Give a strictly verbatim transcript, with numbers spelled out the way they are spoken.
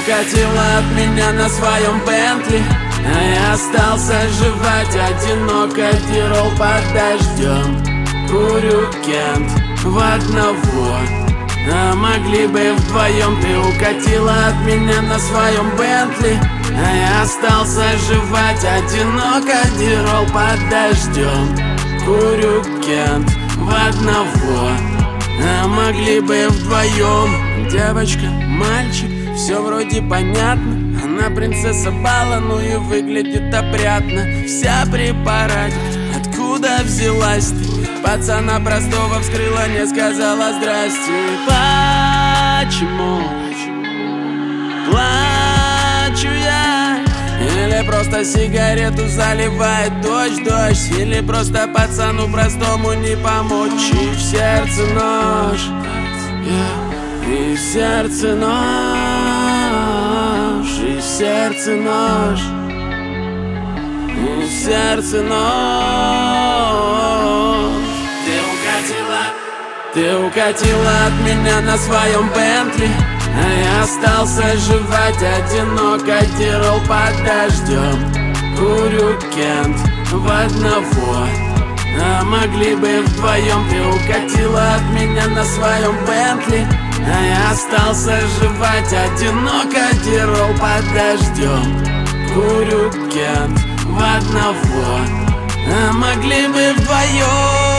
укатила от меня на своем Бентли, а я остался жевать одиноко дирол под дождем. Курю Кент в одного, а могли бы вдвоем. Ты укатила от меня на своем Бентли, а я остался жевать одиноко дирол под дождем. Курю Кент в одного, а могли бы вдвоем. Девочка, мальчик, все вроде понятно. Она принцесса бала, ну и выглядит опрятно. Вся при параде, откуда взялась ты? Пацана простого вскрыла, не сказала здрасте. Почему плачу я? Или просто сигарету заливает дождь, дождь? Или просто пацану простому не помочь? И в сердце нож, yeah. И в сердце нож, и в сердце нож, и в сердце нож. Ты укатила, ты укатила от меня на своем Бентли, а я остался жевать одиноко дирол под дождем. Курю Кент в одного, а могли бы вдвоем. Ты укатила от меня на своем Бентли, а я остался жевать одиноко дирол под дождем. Курю Кент в одного, а могли бы вдвоем.